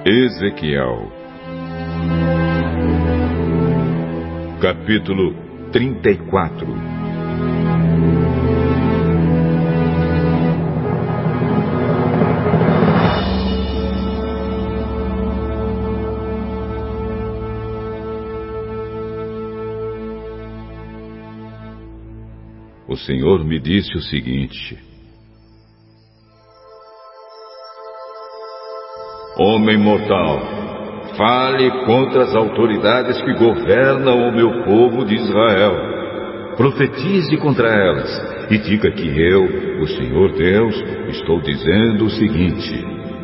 Ezequiel, capítulo 34. O Senhor me disse o seguinte: Homem mortal, fale contra as autoridades que governam o meu povo de Israel. Profetize contra elas e diga que eu, o Senhor Deus, estou dizendo o seguinte: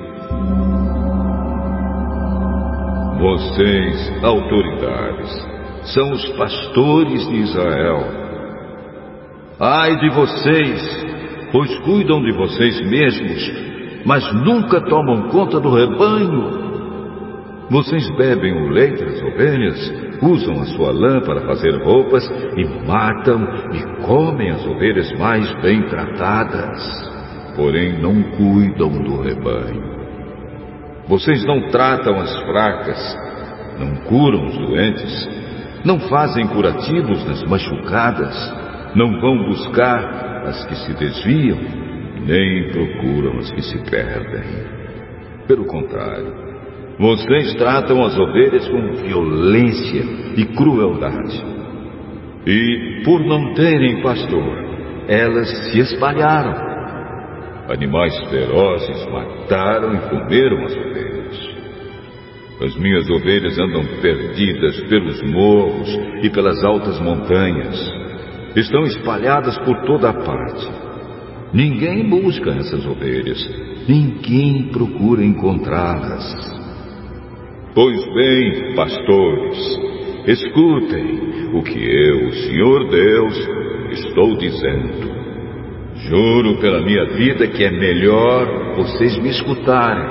vocês, autoridades, são os pastores de Israel. Ai de vocês, pois cuidam de vocês mesmos, mas nunca tomam conta do rebanho. Vocês bebem o leite das ovelhas, usam a sua lã para fazer roupas e matam e comem as ovelhas mais bem tratadas, porém não cuidam do rebanho. Vocês não tratam as fracas, não curam os doentes, não fazem curativos nas machucadas, não vão buscar as que se desviam, nem procuram as que se perdem. Pelo contrário, vocês tratam as ovelhas com violência e crueldade. E, por não terem pastor, elas se espalharam. Animais ferozes mataram e comeram as ovelhas. As minhas ovelhas andam perdidas pelos morros e pelas altas montanhas. Estão espalhadas por toda a parte. Ninguém busca essas ovelhas, ninguém procura encontrá-las. Pois bem, pastores, escutem o que eu, o Senhor Deus, estou dizendo. Juro pela minha vida que é melhor vocês me escutarem.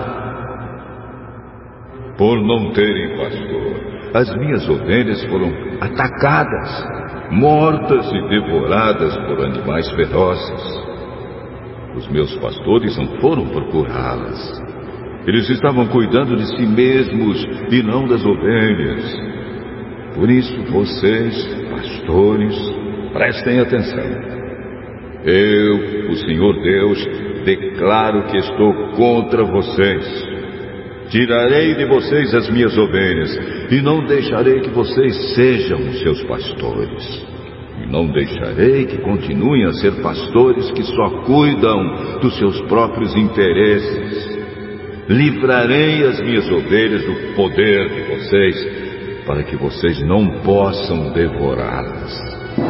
Por não terem pastor, as minhas ovelhas foram atacadas, mortas e devoradas por animais ferozes. Os meus pastores não foram procurá-las. Eles estavam cuidando de si mesmos e não das ovelhas. Por isso vocês, pastores, prestem atenção. Eu, o Senhor Deus, declaro que estou contra vocês. Tirarei de vocês as minhas ovelhas e não deixarei que vocês sejam os seus pastores. E não deixarei que continuem a ser pastores que só cuidam dos seus próprios interesses. Livrarei as minhas ovelhas do poder de vocês, para que vocês não possam devorá-las.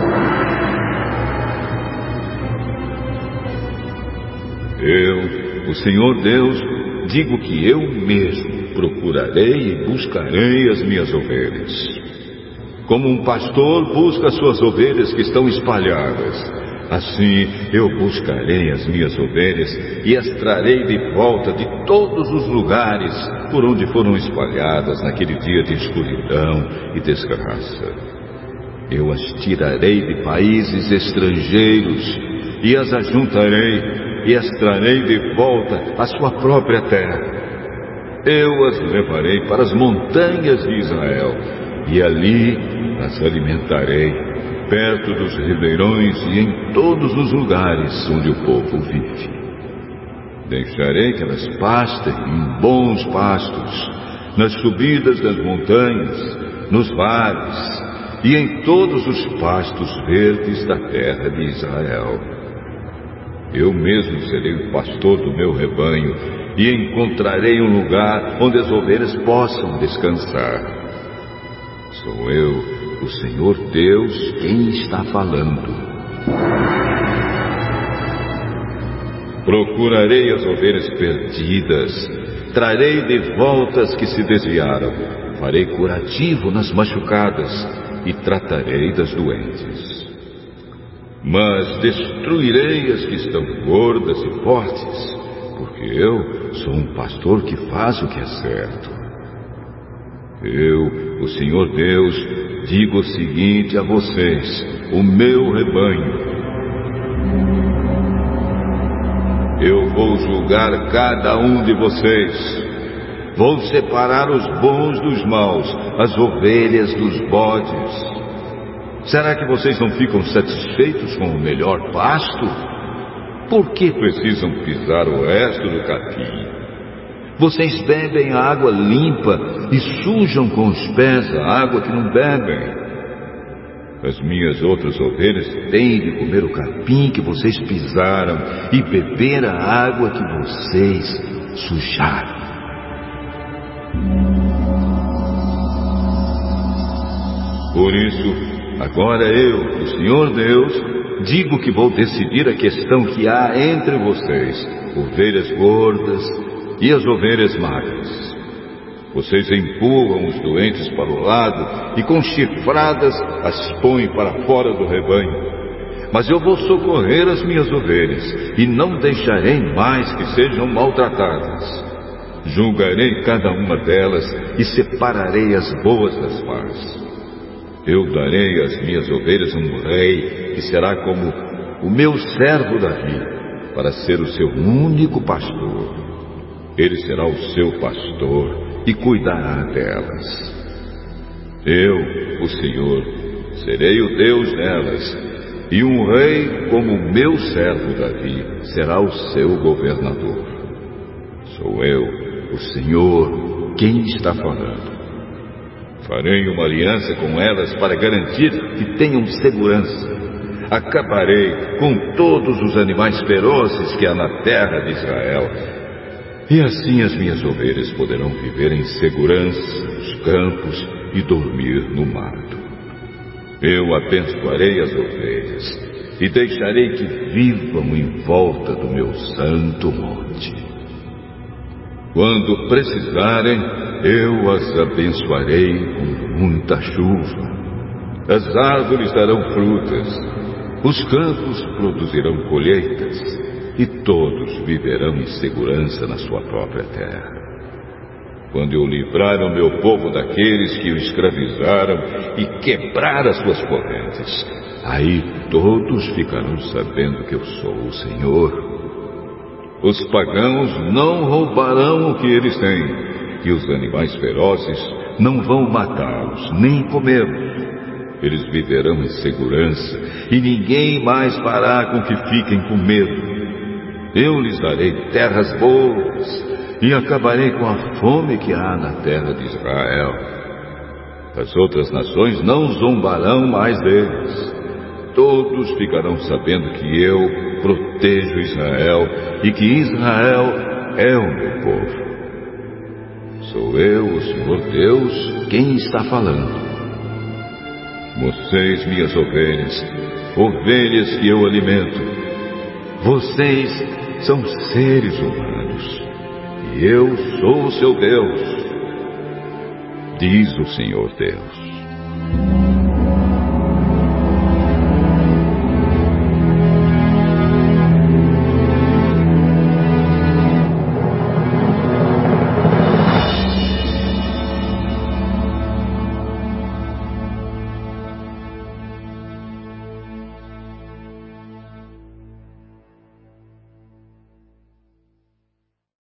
Eu, o Senhor Deus, digo que eu mesmo procurarei e buscarei as minhas ovelhas. Como um pastor busca as suas ovelhas que estão espalhadas, assim eu buscarei as minhas ovelhas e as trarei de volta de todos os lugares por onde foram espalhadas naquele dia de escuridão e desgraça. Eu as tirarei de países estrangeiros e as ajuntarei e as trarei de volta à sua própria terra. Eu as levarei para as montanhas de Israel e ali as alimentarei, perto dos ribeirões e em todos os lugares onde o povo vive. Deixarei que elas pastem em bons pastos, nas subidas das montanhas, nos vales e em todos os pastos verdes da terra de Israel. Eu mesmo serei o pastor do meu rebanho e encontrarei um lugar onde as ovelhas possam descansar. Sou eu, o Senhor Deus, quem está falando. Procurarei as ovelhas perdidas, trarei de volta as que se desviaram, farei curativo nas machucadas e tratarei das doentes. Mas destruirei as que estão gordas e fortes, porque eu sou um pastor que faz o que é certo. Eu, o Senhor Deus, digo o seguinte a vocês, o meu rebanho. Eu vou julgar cada um de vocês. Vou separar os bons dos maus, as ovelhas dos bodes. Será que vocês não ficam satisfeitos com o melhor pasto? Por que precisam pisar o resto do capim? Vocês bebem a água limpa e sujam com os pés a água que não bebem. As minhas outras ovelhas têm de comer o capim que vocês pisaram e beber a água que vocês sujaram. Por isso, agora eu, o Senhor Deus, digo que vou decidir a questão que há entre vocês, ovelhas gordas e as ovelhas magras. Vocês empurram os doentes para o lado e com chifradas as põem para fora do rebanho. Mas eu vou socorrer as minhas ovelhas e não deixarei mais que sejam maltratadas. Julgarei cada uma delas e separarei as boas das más. Eu darei às minhas ovelhas um rei que será como o meu servo Davi, para ser o seu único pastor. Ele será o seu pastor e cuidará delas. Eu, o Senhor, serei o Deus delas, e um rei como o meu servo Davi será o seu governador. Sou eu, o Senhor, quem está falando. Farei uma aliança com elas para garantir que tenham segurança. Acabarei com todos os animais ferozes que há na terra de Israel. E assim as minhas ovelhas poderão viver em segurança nos campos e dormir no mato. Eu abençoarei as ovelhas e deixarei que vivam em volta do meu santo monte. Quando precisarem, eu as abençoarei com muita chuva. As árvores darão frutas, os campos produzirão colheitas, e todos viverão em segurança na sua própria terra. Quando eu livrar o meu povo daqueles que o escravizaram e quebrar as suas correntes, aí todos ficarão sabendo que eu sou o Senhor. Os pagãos não roubarão o que eles têm, e os animais ferozes não vão matá-los, nem comê-los. Eles viverão em segurança, e ninguém mais fará com que fiquem com medo. Eu lhes darei terras boas, e acabarei com a fome que há na terra de Israel. As outras nações não zombarão mais deles. Todos ficarão sabendo que eu protejo Israel e que Israel é o meu povo. Sou eu, o Senhor Deus, quem está falando. Vocês, minhas ovelhas, ovelhas que eu alimento, vocês são seres humanos, e eu sou o seu Deus, diz o Senhor Deus.